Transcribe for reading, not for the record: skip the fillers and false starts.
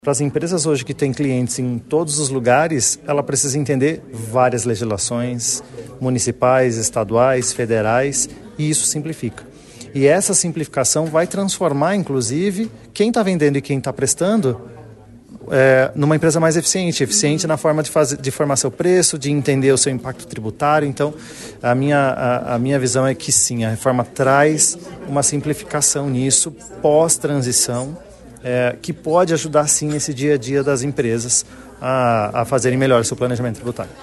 Para as empresas hoje que têm clientes em todos os lugares, ela precisa entender várias legislações municipais, estaduais, federais, e isso simplifica. E essa simplificação vai transformar, inclusive, quem está vendendo e quem está prestando numa empresa mais eficiente na forma de formar seu preço, de entender o seu impacto tributário. Então, a minha visão é que sim, a reforma traz uma simplificação nisso, pós-transição, que pode ajudar sim esse dia a dia das empresas a fazerem melhor o seu planejamento tributário.